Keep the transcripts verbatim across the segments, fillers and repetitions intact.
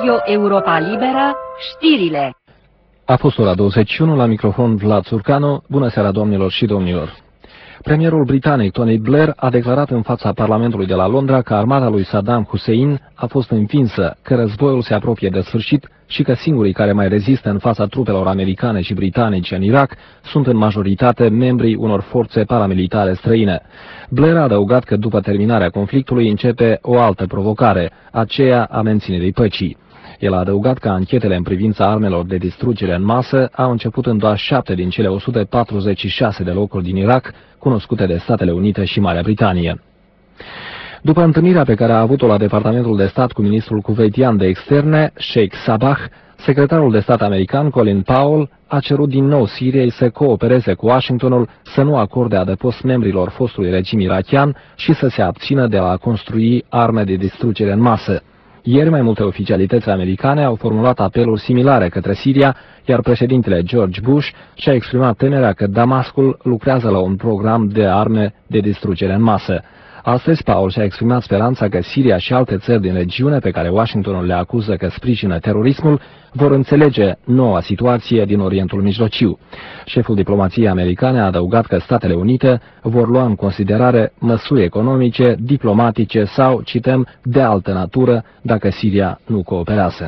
Radio Europa Liberă, știrile. A fost ora douăzeci și unu, la microfon Vlad Țurcanu. Bună seara, doamnelor și domnilor. Premierul britanic Tony Blair a declarat în fața Parlamentului de la Londra că armata lui Saddam Hussein a fost învinsă, că războiul se apropie de sfârșit și că singurii care mai rezistă în fața trupelor americane și britanice în Irak sunt în majoritate membrii unor forțe paramilitare străine. Blair a adăugat că după terminarea conflictului începe o altă provocare, aceea a menținerii păcii. El a adăugat că anchetele în privința armelor de distrugere în masă au început în doar șapte din cele o sută patruzeci și șase de locuri din Irak, cunoscute de Statele Unite și Marea Britanie. După întâlnirea pe care a avut-o la Departamentul de Stat cu ministrul kuwaitian de externe, Sheikh Sabah, secretarul de stat american Colin Powell a cerut din nou Siriei să coopereze cu Washingtonul, să nu acorde adăpost membrilor fostului regim irakian și să se abțină de a construi arme de distrugere în masă. Ieri, mai multe oficialități americane au formulat apeluri similare către Siria, iar președintele George Bush și-a exprimat temerea că Damascul lucrează la un program de arme de distrugere în masă. Astăzi, Powell și-a exprimat speranța că Siria și alte țări din regiune, pe care Washingtonul le acuză că sprijină terorismul, vor înțelege noua situație din Orientul Mijlociu. Șeful diplomației americane a adăugat că Statele Unite vor lua în considerare măsuri economice, diplomatice sau, cităm, de altă natură, dacă Siria nu cooperează.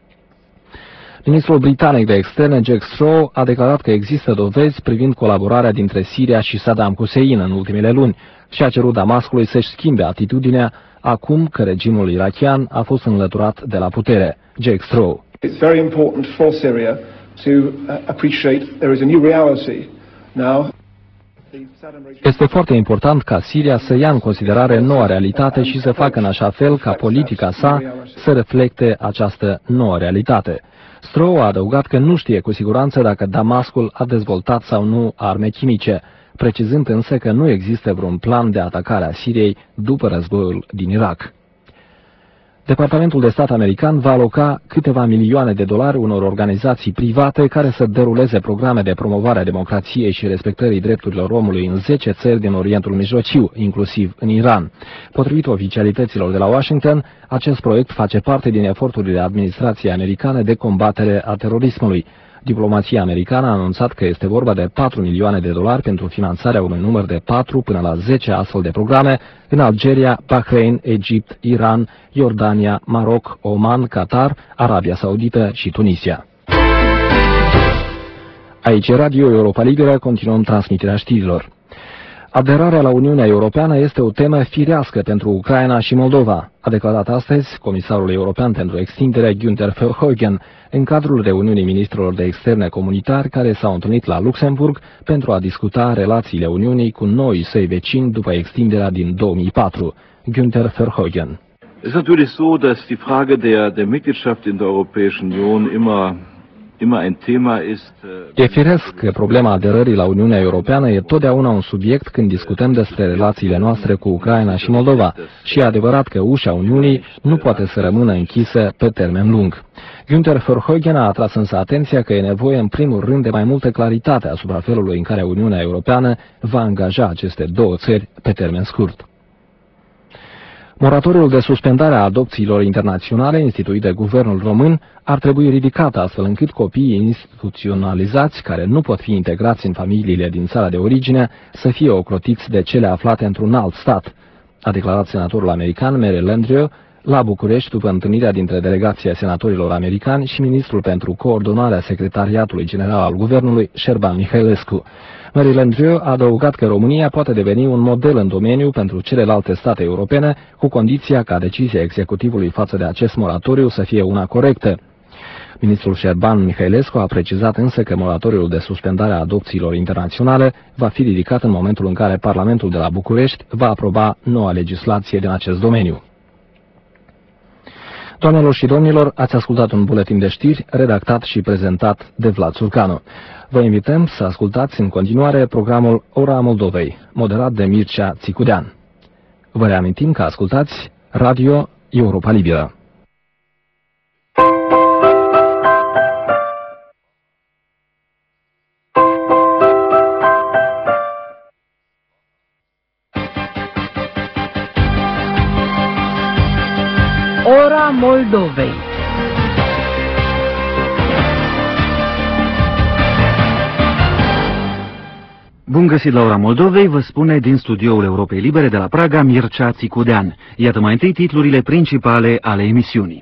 Ministrul britanic de externe, Jack Straw, a declarat că există dovezi privind colaborarea dintre Siria și Saddam Hussein în ultimele luni și a cerut Damascului să-și schimbe atitudinea acum că regimul irakian a fost înlăturat de la putere. Jack Straw. It's very important for Syria to appreciate there is a new reality now. Este foarte important ca Siria să ia în considerare noua realitate și să facă în așa fel ca politica sa să reflecte această nouă realitate. Straw a adăugat că nu știe cu siguranță dacă Damascul a dezvoltat sau nu arme chimice, precizând însă că nu există vreun plan de atacare a Siriei după războiul din Irak. Departamentul de Stat american va aloca câteva milioane de dolari unor organizații private care să deruleze programe de promovare a democrației și respectării drepturilor omului în zece țări din Orientul Mijlociu, inclusiv în Iran. Potrivit oficialităților de la Washington, acest proiect face parte din eforturile administrației americane de combatere a terorismului. Diplomația americană a anunțat că este vorba de patru milioane de dolari pentru finanțarea unui număr de patru până la zece astfel de programe în Algeria, Bahrain, Egipt, Iran, Iordania, Maroc, Oman, Qatar, Arabia Saudită și Tunisia. Aici Radio Europa Liberă, continuăm transmiterea știrilor. Aderarea la Uniunea Europeană este o temă firească pentru Ucraina și Moldova, a declarat astăzi comisarul european pentru extindere Günther Verheugen în cadrul reuniunii ministrilor de externe comunitari care s-au întâlnit la Luxemburg pentru a discuta relațiile Uniunii cu noii săi vecini după extinderea din două mii patru. Günther Verheugen. Es ist natürlich so, dass die Frage der, der Mitgliedschaft in der Europäischen Union immer E firesc că problema aderării la Uniunea Europeană e totdeauna un subiect când discutăm despre relațiile noastre cu Ucraina și Moldova și e adevărat că ușa Uniunii nu poate să rămână închisă pe termen lung. Günther Verheugen a atras însă atenția că e nevoie în primul rând de mai multă claritate asupra felului în care Uniunea Europeană va angaja aceste două țări pe termen scurt. Moratoriul de suspendare a adopțiilor internaționale instituit de guvernul român ar trebui ridicat astfel încât copiii instituționalizați care nu pot fi integrați în familiile din țara de origine să fie ocrotiți de cele aflate într-un alt stat, a declarat senatorul american Mary Landrieu la București după întâlnirea dintre delegația senatorilor americani și ministrul pentru coordonarea secretariatului general al guvernului, Șerban Mihailescu. Mary Landrieu a adăugat că România poate deveni un model în domeniu pentru celelalte state europene, cu condiția ca decizia executivului față de acest moratoriu să fie una corectă. Ministrul Șerban Mihailescu a precizat însă că moratoriul de suspendare a adopțiilor internaționale va fi ridicat în momentul în care Parlamentul de la București va aproba noua legislație din acest domeniu. Doamnelor și domnilor, ați ascultat un buletin de știri redactat și prezentat de Vlad Țurcanu. Vă invităm să ascultați în continuare programul Ora Moldovei, moderat de Mircea Țicudean. Vă reamintim că ascultați Radio Europa Liberă. Ora Moldovei. Bun găsit la ora Moldovei, vă spune din studioul Europei Libere de la Praga Mircea Țicudean. Iată mai întâi titlurile principale ale emisiunii.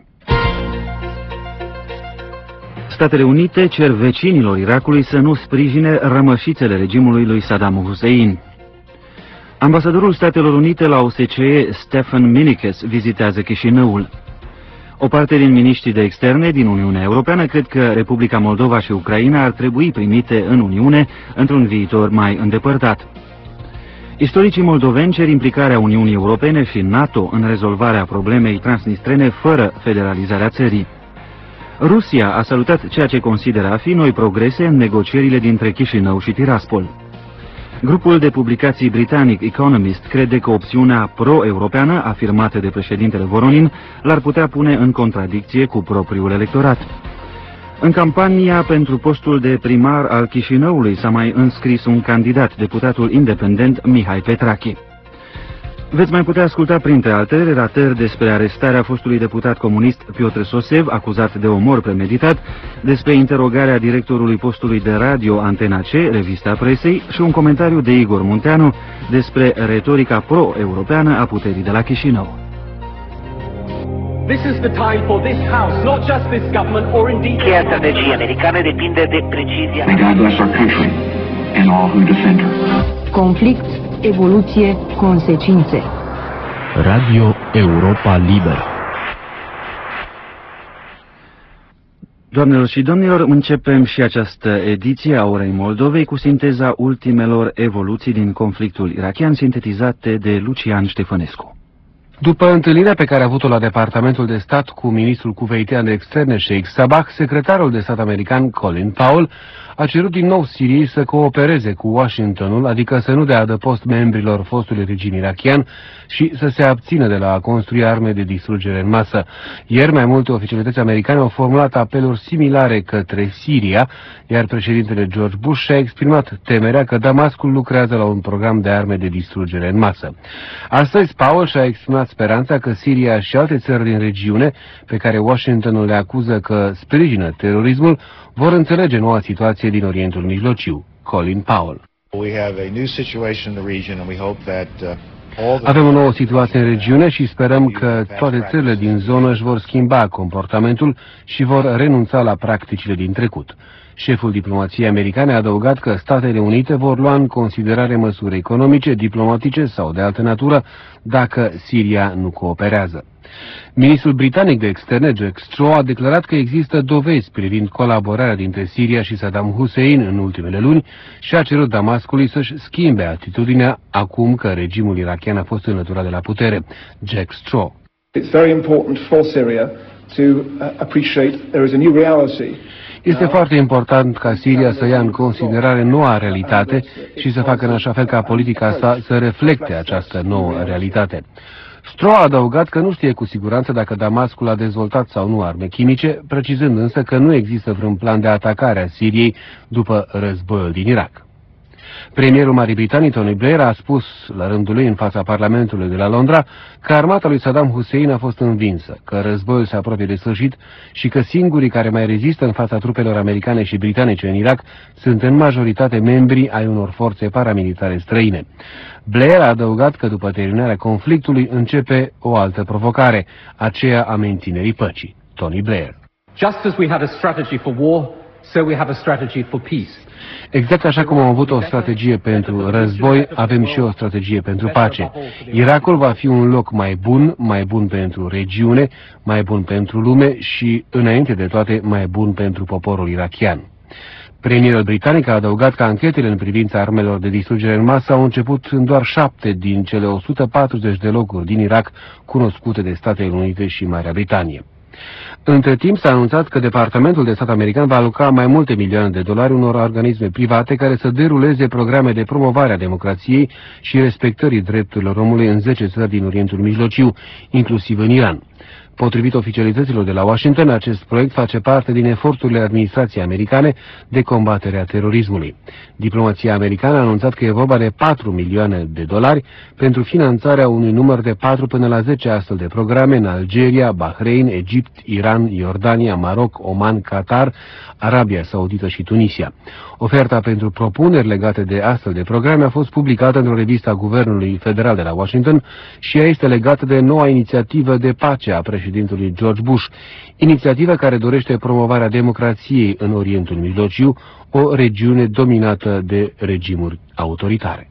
Statele Unite cer vecinilor Irakului să nu sprijine rămășițele regimului lui Saddam Hussein. Ambasadorul Statelor Unite la O S C E, Stefan Minikes, vizitează Chișinăul. O parte din miniștrii de externe din Uniunea Europeană cred că Republica Moldova și Ucraina ar trebui primite în Uniune într-un viitor mai îndepărtat. Istoricii moldoveni cer implicarea Uniunii Europene și NATO în rezolvarea problemei transnistrene fără federalizarea țării. Rusia a salutat ceea ce consideră a fi noi progrese în negocierile dintre Chișinău și Tiraspol. Grupul de publicații britanic Economist crede că opțiunea pro-europeană afirmată de președintele Voronin l-ar putea pune în contradicție cu propriul electorat. În campania pentru postul de primar al Chișinăului s-a mai înscris un candidat, deputatul independent Mihai Petrache. Veți mai putea asculta printre altele relatări despre arestarea fostului deputat comunist Piotr Sosev, acuzat de omor premeditat, despre interogarea directorului postului de radio Antena C, revista presei, și un comentariu de Igor Munteanu despre retorica pro-europeană a puterii de la Chișinău. Cheia strategiei americane depinde de precizia. Conflict, evoluție, consecințe. Radio Europa Liberă. Doamnelor și domnilor, începem și această ediție a Orei Moldovei cu sinteza ultimelor evoluții din conflictul irakian, sintetizate de Lucian Ștefănescu. După întâlnirea pe care a avut-o la Departamentul de Stat cu ministrul kuveitian de externe Sheikh Sabah, secretarul de stat american Colin Powell a cerut din nou Siriei să coopereze cu Washingtonul, adică să nu dea adăpost membrilor fostului regim irakian și să se abțină de la a construi arme de distrugere în masă. Ieri, mai multe oficialități americane au formulat apeluri similare către Siria, iar președintele George Bush și-a exprimat temerea că Damascul lucrează la un program de arme de distrugere în masă. Astăzi, Powell și-a exprimat speranța că Siria și alte țări din regiune, pe care Washingtonul le acuză că sprijină terorismul, vor înțelege noua situație din Orientul Mijlociu. Colin Powell. Avem o nouă situație în regiune și sperăm că toate țările din zonă își vor schimba comportamentul și vor renunța la practicile din trecut. Șeful diplomației americane a adăugat că Statele Unite vor lua în considerare măsuri economice, diplomatice sau de altă natură dacă Siria nu cooperează. Ministrul britanic de externe, Jack Straw, a declarat că există dovezi privind colaborarea dintre Siria și Saddam Hussein în ultimele luni și a cerut Damascului să-și schimbe atitudinea acum că regimul irakian a fost înlăturat de la putere. Jack Straw. It's very important for Syria to appreciate there is a new reality. Este foarte important ca Siria să ia în considerare noua realitate și să facă în așa fel ca politica sa să reflecte această nouă realitate. Straw a adăugat că nu știe cu siguranță dacă Damascul a dezvoltat sau nu arme chimice, precizând însă că nu există vreun plan de atacare a Siriei după războiul din Irak. Premierul Marii Britanii, Tony Blair, a spus la rândul lui în fața Parlamentului de la Londra că armata lui Saddam Hussein a fost învinsă, că războiul se apropie de sfârșit și că singurii care mai rezistă în fața trupelor americane și britanice în Irak sunt în majoritate membri ai unor forțe paramilitare străine. Blair a adăugat că după terminarea conflictului începe o altă provocare, aceea a menținerii păcii. Tony Blair. Just as we had a strategy for war, so we have a strategy for peace. Exact așa cum am avut o strategie pentru război, avem și o strategie pentru pace. Irakul va fi un loc mai bun, mai bun pentru regiune, mai bun pentru lume și, înainte de toate, mai bun pentru poporul irakian. Premierul britanic a adăugat că anchetele în privința armelor de distrugere în masă au început în doar șapte din cele o sută patruzeci de locuri din Irak cunoscute de Statele Unite și Marea Britanie. Între timp s-a anunțat că Departamentul de Stat american va aloca mai multe milioane de dolari unor organisme private care să deruleze programe de promovare a democrației și respectării drepturilor omului în zece țări din Orientul Mijlociu, inclusiv în Iran. Potrivit oficialităților de la Washington, acest proiect face parte din eforturile administrației americane de combatere a terorismului. Diplomația americană a anunțat că e vorba de patru milioane de dolari pentru finanțarea unui număr de patru până la zece astfel de programe în Algeria, Bahrain, Egipt, Iran, Iordania, Maroc, Oman, Qatar, Arabia Saudită și Tunisia. Oferta pentru propuneri legate de astfel de programe a fost publicată într-o revistă a Guvernului Federal de la Washington și ea este legată de noua inițiativă de pace a președintelui George Bush, inițiativă care dorește promovarea democrației în Orientul Mijlociu, o regiune dominată de regimuri autoritare.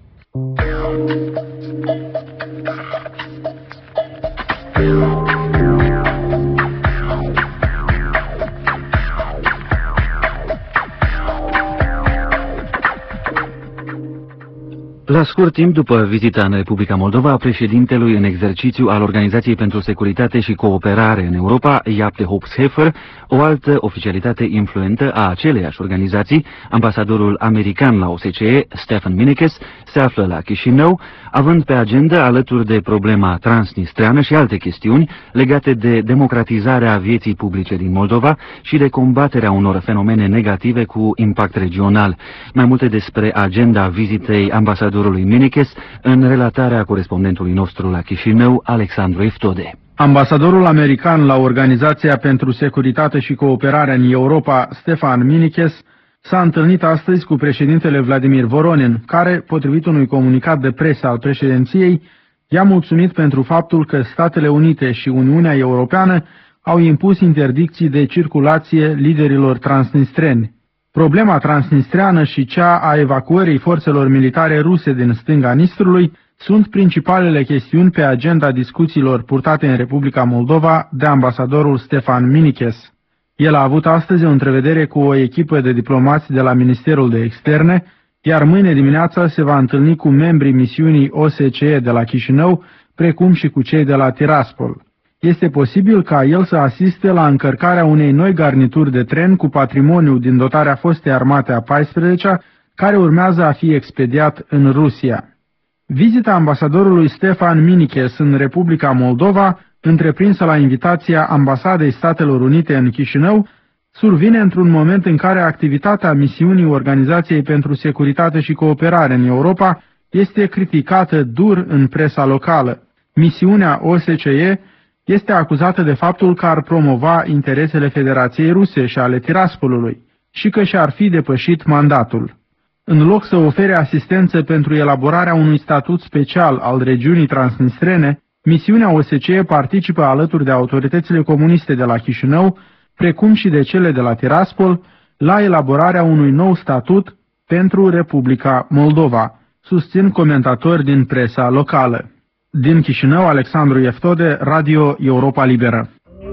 La scurt timp după vizita în Republica Moldova a președintelui în exercițiu al Organizației pentru Securitate și Cooperare în Europa, Jaap de Hoop-Scheffer, o altă oficialitate influentă a aceleiași organizații, ambasadorul american la O S C E, Stefan Minikes, se află la Chișinău, având pe agenda, alături de problema transnistreană și alte chestiuni legate de democratizarea vieții publice din Moldova și de combaterea unor fenomene negative cu impact regional. Mai multe despre agenda vizitei ambasadorului Minikes în relatarea corespondentului nostru la Chișinău, Alexandru Eftode. Ambasadorul american la Organizația pentru Securitate și Cooperare în Europa, Stefan Minikes, s-a întâlnit astăzi cu președintele Vladimir Voronin, care, potrivit unui comunicat de presă al președinției, i-a mulțumit pentru faptul că Statele Unite și Uniunea Europeană au impus interdicții de circulație liderilor transnistreni. Problema transnistreană și cea a evacuării forțelor militare ruse din stânga Nistrului sunt principalele chestiuni pe agenda discuțiilor purtate în Republica Moldova de ambasadorul Stefan Minikes. El a avut astăzi o întrevedere cu o echipă de diplomați de la Ministerul de Externe, iar mâine dimineața se va întâlni cu membrii misiunii O S C E de la Chișinău, precum și cu cei de la Tiraspol. Este posibil ca el să asiste la încărcarea unei noi garnituri de tren cu patrimoniu din dotarea fostei armate a paisprezecea, care urmează a fi expediat în Rusia. Vizita ambasadorului Stefan Minikes în Republica Moldova, întreprinsă la invitația Ambasadei Statelor Unite în Chișinău, survine într-un moment în care activitatea misiunii Organizației pentru Securitate și Cooperare în Europa este criticată dur în presa locală. Misiunea O S C E este acuzată de faptul că ar promova interesele Federației Ruse și ale Tiraspolului și că și-ar fi depășit mandatul. În loc să ofere asistență pentru elaborarea unui statut special al regiunii transnistrene, misiunea O S C E participă alături de autoritățile comuniste de la Chișinău, precum și de cele de la Tiraspol, la elaborarea unui nou statut pentru Republica Moldova, susțin comentatori din presa locală. Din Chișinău, Alexandru Eftode, Radio Europa Liberă.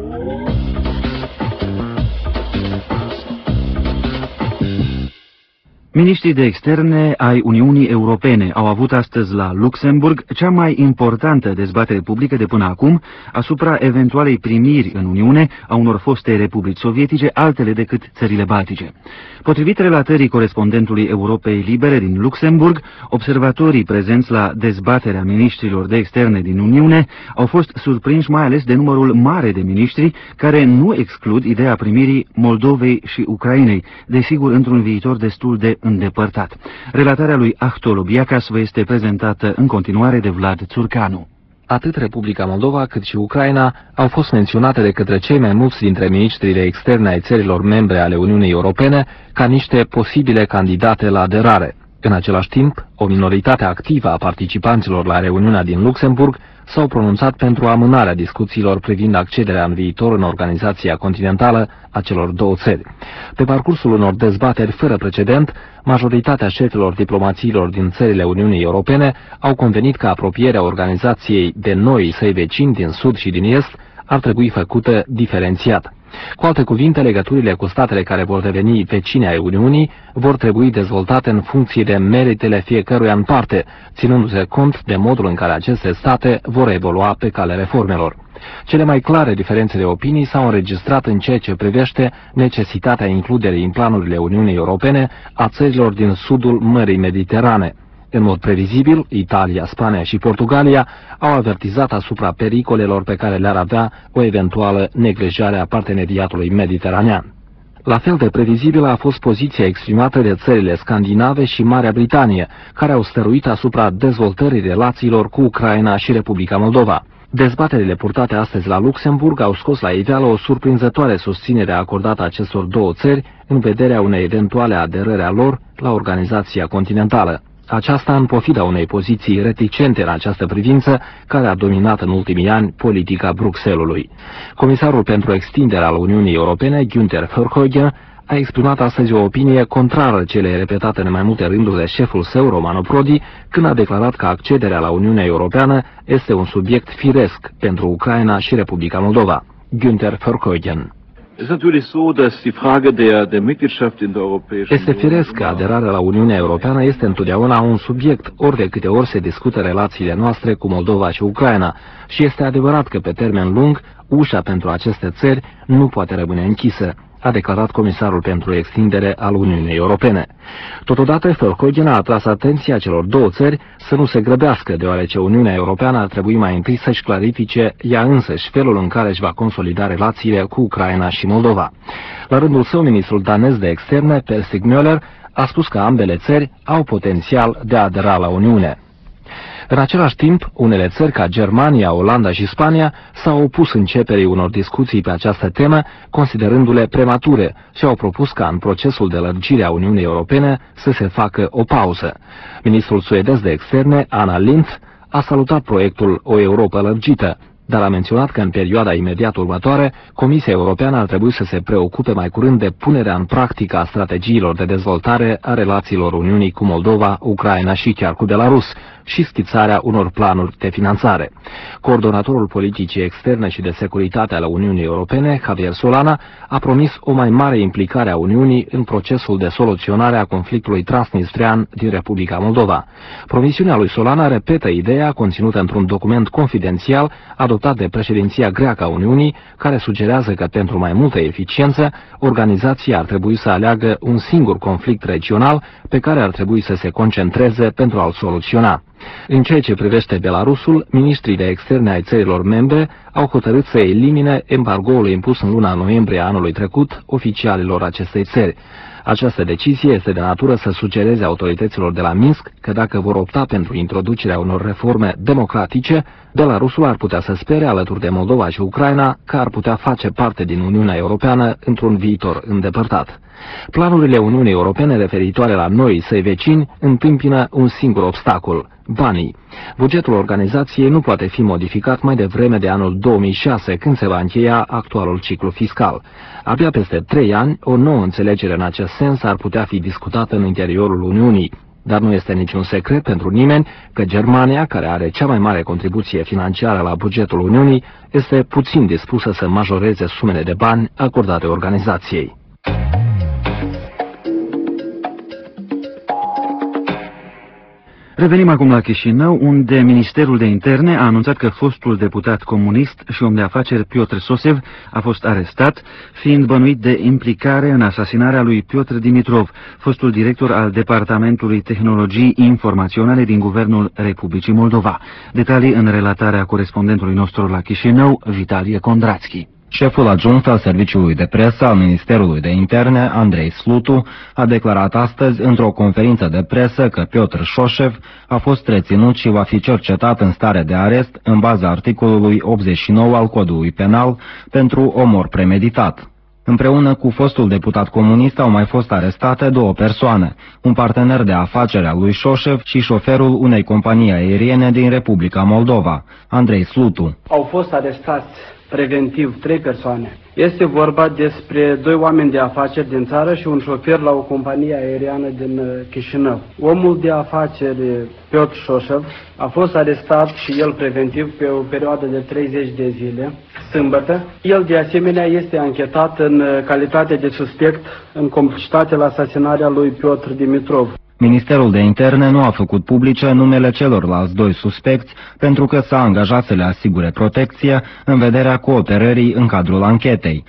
Miniștrii de externe ai Uniunii Europene au avut astăzi la Luxemburg cea mai importantă dezbatere publică de până acum asupra eventualei primiri în Uniune a unor foste republici sovietice, altele decât țările baltice. Potrivit relatării corespondentului Europei Libere din Luxemburg, observatorii prezenți la dezbaterea miniștrilor de externe din Uniune au fost surprinși mai ales de numărul mare de miniștri care nu exclud ideea primirii Moldovei și Ucrainei, desigur într-un viitor destul de îndepărtat. Relatarea lui Ahto Lobiacas vă este prezentată în continuare de Vlad Țurcanu. Atât Republica Moldova cât și Ucraina au fost menționate de către cei mai mulți dintre miniștrii de externe ai țărilor membre ale Uniunii Europene ca niște posibile candidate la aderare. În același timp, o minoritate activă a participanților la reuniunea din Luxemburg s-au pronunțat pentru amânarea discuțiilor privind accederea în viitor în organizația continentală a celor două țări. Pe parcursul unor dezbateri fără precedent, majoritatea șefilor diplomațiilor din țările Uniunii Europene au convenit că apropierea organizației de noi săi vecini din sud și din est ar trebui făcută diferențiat. Cu alte cuvinte, legăturile cu statele care vor deveni vecine ai Uniunii vor trebui dezvoltate în funcție de meritele fiecăruia în parte, ținându-se cont de modul în care aceste state vor evolua pe calea reformelor. Cele mai clare diferențe de opinii s-au înregistrat în ceea ce privește necesitatea includerii în planurile Uniunii Europene a țărilor din sudul Mării Mediterane. În mod previzibil, Italia, Spania și Portugalia au avertizat asupra pericolelor pe care le-ar avea o eventuală neglijare a parteneriatului mediteranean. La fel de previzibilă a fost poziția exprimată de țările scandinave și Marea Britanie, care au stăruit asupra dezvoltării relațiilor cu Ucraina și Republica Moldova. Dezbaterile purtate astăzi la Luxemburg au scos la iveală o surprinzătoare susținere acordată acestor două țări în vederea unei eventuale aderări a lor la organizația continentală. Aceasta în pofida unei poziții reticente în această privință, care a dominat în ultimii ani politica Bruxellesului. Comisarul pentru extinderea al Uniunii Europene, Günther Verheugen, a exprimat astăzi o opinie contrară celei repetate în mai multe rânduri de șeful său, Romano Prodi, când a declarat că accederea la Uniunea Europeană este un subiect firesc pentru Ucraina și Republica Moldova. Günther Verheugen. Este firesc că aderarea la Uniunea Europeană este întotdeauna un subiect, ori de câte ori se discută relațiile noastre cu Moldova și Ucraina, și este adevărat că pe termen lung ușa pentru aceste țări nu poate rămâne închisă, a declarat comisarul pentru extindere al Uniunii Europene. Totodată, Verheugen a atras atenția celor două țări să nu se grăbească, deoarece Uniunea Europeană ar trebui mai întâi să-și clarifice ea însăși felul în care își va consolida relațiile cu Ucraina și Moldova. La rândul său, ministrul danez de externe, Per Stig Møller, a spus că ambele țări au potențial de a adera la Uniune. În același timp, unele țări ca Germania, Olanda și Spania s-au opus începerii unor discuții pe această temă, considerându-le premature, și au propus ca în procesul de lărgire a Uniunii Europene să se facă o pauză. Ministrul suedez de externe, Anna Lindh, a salutat proiectul O Europă lărgită, dar a menționat că în perioada imediat următoare, Comisia Europeană ar trebui să se preocupe mai curând de punerea în practică a strategiilor de dezvoltare a relațiilor Uniunii cu Moldova, Ucraina și chiar cu Belarus și schițarea unor planuri de finanțare. Coordonatorul politicii externe și de securitate ale Uniunii Europene, Javier Solana, a promis o mai mare implicare a Uniunii în procesul de soluționare a conflictului transnistrian din Republica Moldova. Promisiunea lui Solana repetă ideea conținută într-un document confidențial adoptat de președinția greacă a Uniunii, care sugerează că pentru mai multă eficiență, organizația ar trebui să aleagă un singur conflict regional pe care ar trebui să se concentreze pentru a-l soluționa. În ceea ce privește Belarusul, ministrii de externe ai țărilor membre au hotărât să elimine embargoul impus în luna noiembrie anului trecut oficialilor acestei țări. Această decizie este de natură să sugereze autorităților de la Minsk că dacă vor opta pentru introducerea unor reforme democratice, Belarusul ar putea să spere, alături de Moldova și Ucraina, că ar putea face parte din Uniunea Europeană într-un viitor îndepărtat. Planurile Uniunii Europene referitoare la noi săi vecini întâmpină un singur obstacol: banii. Bugetul organizației nu poate fi modificat mai devreme de anul două mii șase, când se va încheia actualul ciclu fiscal. Abia peste trei ani, o nouă înțelegere în acest sens ar putea fi discutată în interiorul Uniunii. Dar nu este niciun secret pentru nimeni că Germania, care are cea mai mare contribuție financiară la bugetul Uniunii, este puțin dispusă să majoreze sumele de bani acordate organizației. Revenim acum la Chișinău, unde Ministerul de Interne a anunțat că fostul deputat comunist și om de afaceri Piotr Sosev a fost arestat, fiind bănuit de implicare în asasinarea lui Piotr Dimitrov, fostul director al Departamentului Tehnologii Informaționale din Guvernul Republicii Moldova. Detalii în relatarea corespondentului nostru la Chișinău, Vitalie Kondrațchi. Șeful adjunct al Serviciului de Presă al Ministerului de Interne, Andrei Slutu, a declarat astăzi într-o conferință de presă că Piotr Șoșev a fost reținut și va fi cercetat în stare de arest în baza articolului optzeci și nouă al Codului Penal pentru omor premeditat. Împreună cu fostul deputat comunist au mai fost arestate două persoane, un partener de afaceri al lui Șoșev și șoferul unei companii aeriene din Republica Moldova, Andrei Slutu. Au fost arestați preventiv trei persoane. Este vorba despre doi oameni de afaceri din țară și un șofer la o companie aeriană din Chișinău. Omul de afaceri Piotr Șoșev a fost arestat și el preventiv pe o perioadă de treizeci de zile, sâmbătă. El de asemenea este anchetat în calitate de suspect în complicitate la asasinarea lui Piotr Dimitrov. Ministerul de Interne nu a făcut publice numele celorlalți doi suspecți pentru că s-a angajat să le asigure protecție în vederea cooperării în cadrul anchetei.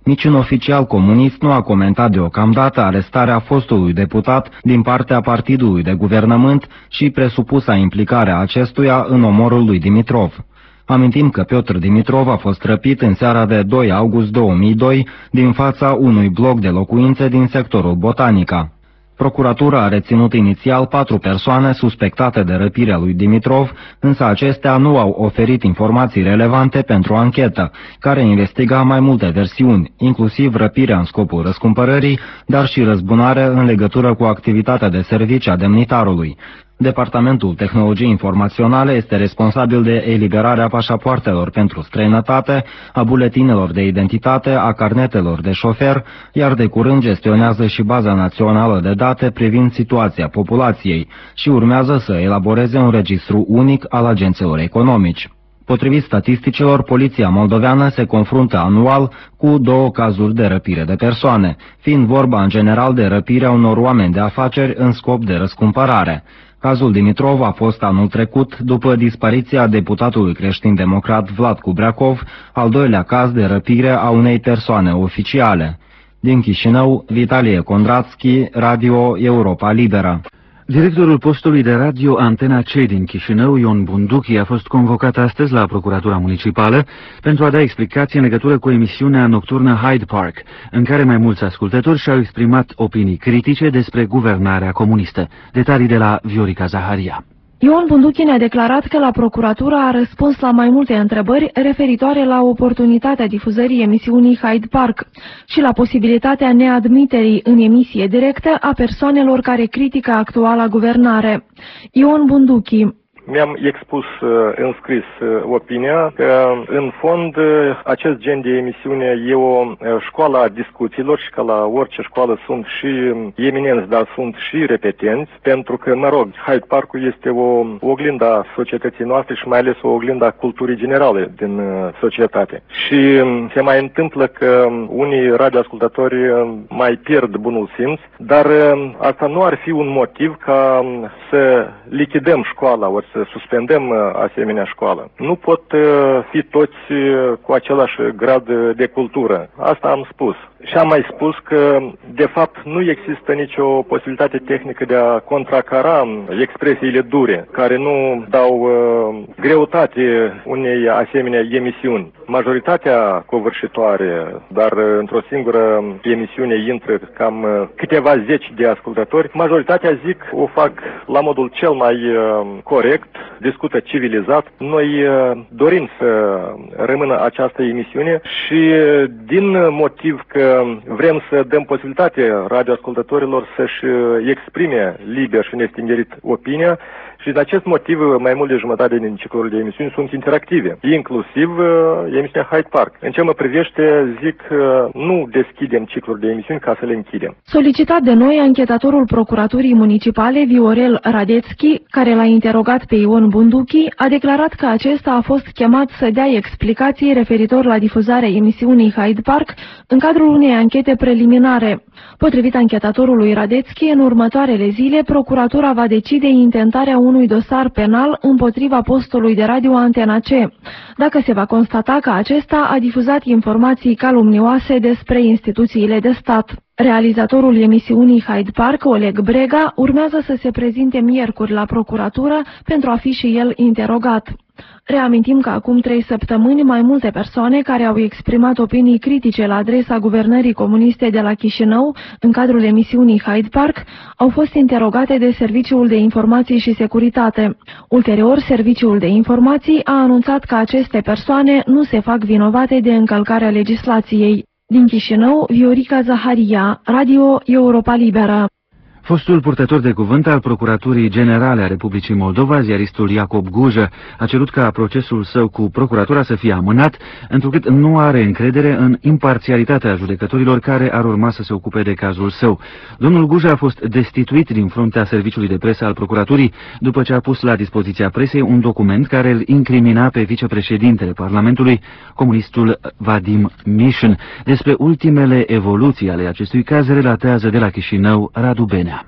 Niciun oficial comunist nu a comentat deocamdată arestarea fostului deputat din partea partidului de guvernământ și presupusa implicarea acestuia în omorul lui Dimitrov. Amintim că Piotr Dimitrov a fost răpit în seara de doi august două mii doi din fața unui bloc de locuințe din sectorul Botanica. Procuratura a reținut inițial patru persoane suspectate de răpirea lui Dimitrov, însă acestea nu au oferit informații relevante pentru anchetă, care investiga mai multe versiuni, inclusiv răpirea în scopul răscumpărării, dar și răzbunare în legătură cu activitatea de serviciu a demnitarului. Departamentul Tehnologiei Informaționale este responsabil de eliberarea pașapoartelor pentru străinătate, a buletinelor de identitate, a carnetelor de șofer, iar de curând gestionează și baza națională de date privind situația populației și urmează să elaboreze un registru unic al agenților economici. Potrivit statisticilor, poliția moldoveană se confruntă anual cu două cazuri de răpire de persoane, fiind vorba în general de răpirea unor oameni de afaceri în scop de răscumpărare. Cazul Dimitrov a fost anul trecut, după dispariția deputatului creștin-democrat Vlad Kubreakov, al doilea caz de răpire a unei persoane oficiale. Din Chișinău, Vitalie Kondratski, Radio Europa Liberă. Directorul postului de radio Antena C din Chișinău, Ion Bunduchi, a fost convocat astăzi la Procuratura Municipală pentru a da explicații în legătură cu emisiunea nocturnă Hyde Park, în care mai mulți ascultători și-au exprimat opinii critice despre guvernarea comunistă. Detalii de la Viorica Zaharia. Ion Bunduchi ne-a declarat că la procuratură a răspuns la mai multe întrebări referitoare la oportunitatea difuzării emisiunii Hyde Park și la posibilitatea neadmiterii în emisie directă a persoanelor care critică actuala guvernare. Ion Bunduchi: Mi-am expus în scris opinia că, în fond, acest gen de emisiune e o școală a discuțiilor și că la orice școală sunt și eminenți, dar sunt și repetenți, pentru că, mă rog, Hyde Park-ul este o oglindă a societății noastre și mai ales o oglindă a culturii generale din societate. Și se mai întâmplă că unii radioascultători mai pierd bunul simț, dar asta nu ar fi un motiv ca să lichidăm școala, ori să suspendăm asemenea școală. Nu pot fi toți cu același grad de cultură. Asta am spus. Și am mai spus că, de fapt, nu există nicio posibilitate tehnică de a contracara expresiile dure, care nu dau uh, greutate unei asemenea emisiuni. Majoritatea covârșitoare, dar uh, într-o singură emisiune intră cam uh, câteva zeci de ascultători, majoritatea, zic, o fac la modul cel mai uh, corect, discută civilizat. Noi uh, dorim să rămână această emisiune și uh, din motiv că vrem să dăm posibilitate radioascultătorilor să-și exprime liber și nestingerit opinia și de acest motiv mai mult de jumătate din ciclurile de emisiuni sunt interactive, inclusiv uh, emisiunea Hyde Park. În ce mă privește, zic, uh, nu deschidem cicluri de emisiuni ca să le închidem. Solicitat de noi, anchetatorul Procuraturii Municipale, Viorel Radețchi, care l-a interogat pe Ion Bunduchi, a declarat că acesta a fost chemat să dea explicații referitor la difuzarea emisiunii Hyde Park în cadrul unei anchete preliminare. Potrivit anchetatorului Radețchi, în următoarele zile, procuratura va decide intentarea unui dosar penal împotriva postului de radio Antena C, dacă se va constata că acesta a difuzat informații calumnioase despre instituțiile de stat. Realizatorul emisiunii Hyde Park, Oleg Brega, urmează să se prezinte miercuri la procuratură pentru a fi și el interogat. Reamintim că acum trei săptămâni mai multe persoane care au exprimat opinii critice la adresa guvernării comuniste de la Chișinău în cadrul emisiunii Hyde Park au fost interogate de Serviciul de Informații și Securitate. Ulterior, Serviciul de Informații a anunțat că aceste persoane nu se fac vinovate de încălcarea legislației. Din Chișinău, Viorica Zaharia, Radio Europa Liberă. Fostul purtător de cuvânt al Procuraturii Generale a Republicii Moldova, ziaristul Iacob Gujă, a cerut ca procesul său cu procuratura să fie amânat, întrucât nu are încredere în imparțialitatea judecătorilor care ar urma să se ocupe de cazul său. Domnul Gujă a fost destituit din fruntea serviciului de presă al procuraturii după ce a pus la dispoziția presei un document care îl incrimina pe vicepreședintele Parlamentului, comunistul Vadim Mișin. Despre ultimele evoluții ale acestui caz relatează de la Chișinău Radu Benea.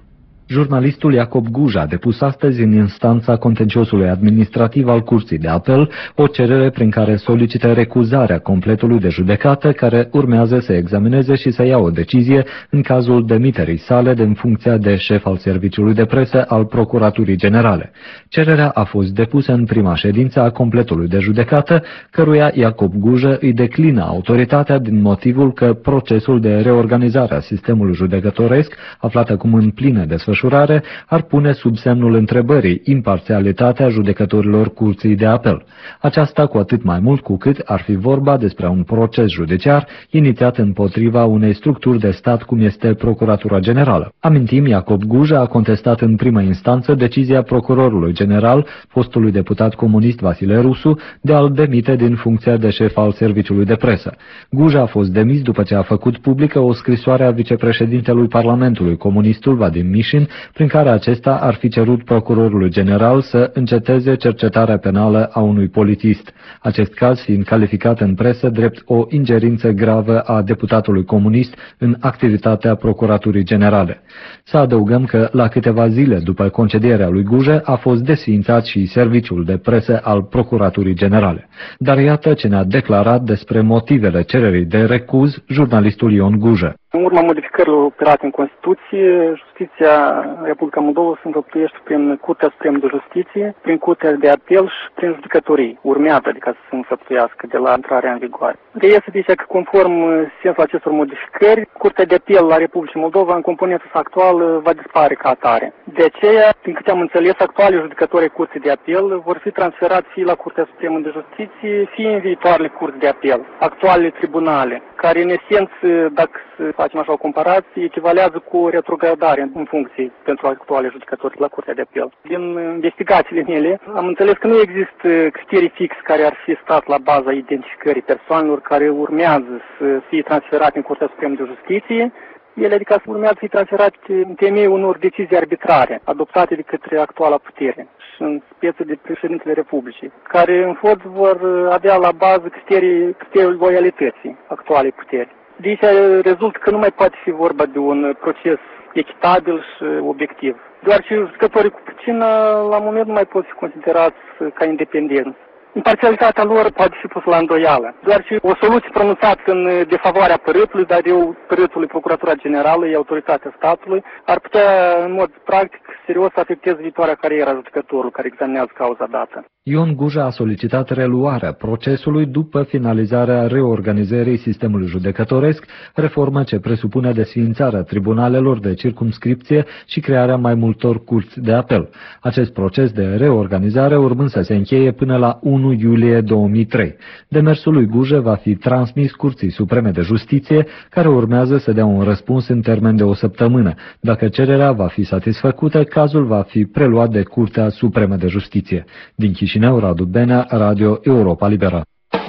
Jurnalistul Iacob Guja a depus astăzi în instanța contenciosului administrativ al Curții de Apel o cerere prin care solicită recuzarea completului de judecată care urmează să examineze și să ia o decizie în cazul demiterii sale din funcția de șef al Serviciului de Presă al Procuraturii Generale. Cererea a fost depusă în prima ședință a completului de judecată, căruia Iacob Guja îi declină autoritatea din motivul că procesul de reorganizare a sistemului judecătoresc, aflat acum în plină desfășurare, ar pune sub semnul întrebării imparțialitatea judecătorilor Curții de Apel. Aceasta cu atât mai mult cu cât ar fi vorba despre un proces judiciar inițiat împotriva unei structuri de stat cum este Procuratura Generală. Amintim, Iacob Guja a contestat în primă instanță decizia procurorului general, fostului deputat comunist Vasile Rusu, de a-l demite din funcția de șef al Serviciului de Presă. Guja a fost demis după ce a făcut publică o scrisoare a vicepreședintelui Parlamentului, comunistul Vadim Mișin, prin care acesta ar fi cerut procurorului general să înceteze cercetarea penală a unui politist, acest caz fiind calificat în presă drept o ingerință gravă a deputatului comunist în activitatea Procuraturii Generale. Să adăugăm că la câteva zile după concedierea lui Guja a fost desființat și Serviciul de Presă al Procuraturii Generale. Dar iată ce ne-a declarat despre motivele cererii de recuz jurnalistul Ion Guja. În urma modificărilor operate în Constituție, Justiția Republica Moldova se înfăptuiește prin Curtea Supremă de Justiție, prin Curtea de Apel și prin judecătorii. Urmează adică să se înfăptuiască de la intrarea în vigoare. Reiese deci că conform sensul acestor modificări, Curtea de Apel la Republica Moldova în componența sa actuală va dispare ca atare. De aceea, din câte am înțeles, actualii judecători Curții de Apel vor fi transferați fie la Curtea Supremă de Justiție, fie în viitoarele Curți de Apel, actualele tribunale, care în esență, dacă facem așa o comparație, echivalează cu retrogradare în funcție pentru actuale judecători la Curtea de Apel. Din investigațiile mele am înțeles că nu există criterii fix care ar fi stat la baza identificării persoanelor care urmează să fie transferate în Curtea Supremă de Justiție. Ele, adică urmează să fie transferate în temeiul unor decizii arbitrare adoptate de către actuala putere și în speță de președintele Republicii, care în fond vor avea la bază criterii, criteriul loialității actualei puteri. De aici rezultă că nu mai poate fi vorba de un proces echitabil și obiectiv, deoarece judecătorii cu puțină la moment nu mai pot fi considerați ca independenți. Imparțialitatea lor poate fi pusă la îndoială, deoarece o soluție pronunțată în defavoarea părâtului, dar eu părâtului Procuratura Generală, e autoritatea statului, ar putea în mod practic serios să afecteze viitoarea cariera judecătorului care examinează cauza dată. Ion Guja a solicitat reluarea procesului după finalizarea reorganizării sistemului judecătoresc, reformă ce presupune desființarea tribunalelor de circumscripție și crearea mai multor curți de apel. Acest proces de reorganizare urmând să se încheie până la unu iulie două mii trei. Demersul lui Guja va fi transmis Curții Supreme de Justiție, care urmează să dea un răspuns în termen de o săptămână. Dacă cererea va fi satisfăcută, cazul va fi preluat de Curtea Supremă de Justiție. Din Chișinău, Radu Benea, Radio Europa Liberă.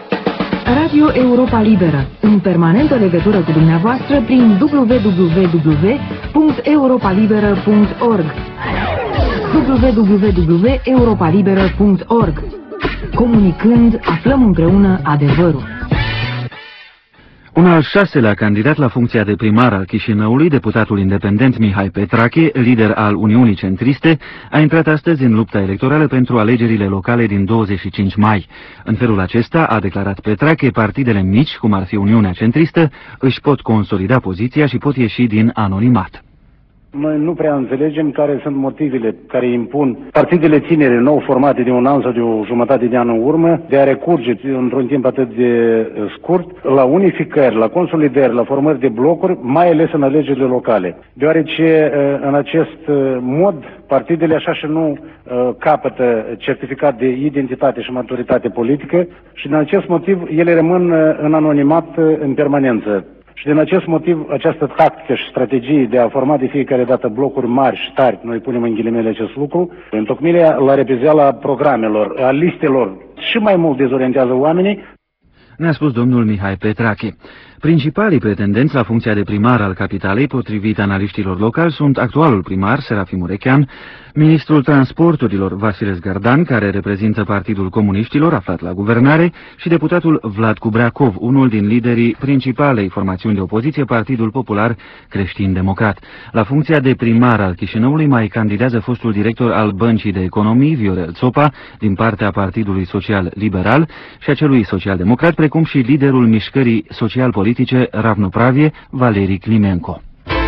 Radio Europa Liberă, în permanentă legătură cu dumneavoastră prin w w w punct europa liberă punct org w w w punct europa liberă punct org. Comunicând, aflăm împreună adevărul. Un al șaselea candidat la funcția de primar al Chișinăului, deputatul independent Mihai Petrache, lider al Uniunii Centriste, a intrat astăzi în lupta electorală pentru alegerile locale din douăzeci și cinci mai. În felul acesta, a declarat Petrache, partidele mici, cum ar fi Uniunea Centristă, își pot consolida poziția și pot ieși din anonimat. Noi nu prea înțelegem care sunt motivele care impun partidele tinere nou formate de un an sau de o jumătate de an în urmă de a recurge într-un timp atât de scurt la unificări, la consolidări, la formări de blocuri, mai ales în alegerile locale. Deoarece în acest mod partidele așa și nu capătă certificat de identitate și maturitate politică și din acest motiv ele rămân în anonimat în permanență. Și din acest motiv, această tactică și strategie de a forma de fiecare dată blocuri mari și tari, noi punem în ghilimele acest lucru, întocmirea la repezeala programelor, a listelor, și mai mult dezorientează oamenii. ne-a spus domnul Mihai Petrache. Principalii pretendenți la funcția de primar al capitalei, potrivit analiștilor locali, sunt actualul primar, Serafim Urechean, ministrul transporturilor, Vasile Zgardan, care reprezintă Partidul Comuniștilor, aflat la guvernare, și deputatul Vlad Cubreacov, unul din liderii principalei formațiuni de opoziție, Partidul Popular Creștin-Democrat. La funcția de primar al Chișinăului mai candidează fostul director al Băncii de Economii, Viorel Țopa, din partea Partidului Social Liberal și a celui social-democrat, precum și liderul mișcării social-politice Ravnopravie, Valeri Climenco.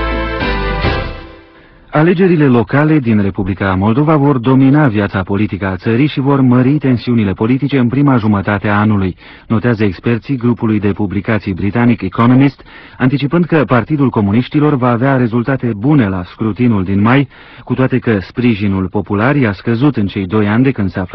Alegerile locale din Republica Moldova vor domina viața politică a țării și vor mări tensiunile politice în prima jumătate a anului, notează experții grupului de publicații britanic Economist, anticipând că Partidul Comuniștilor va avea rezultate bune la scrutinul din mai, cu toate că sprijinul popular i-a scăzut în cei doi ani de când se află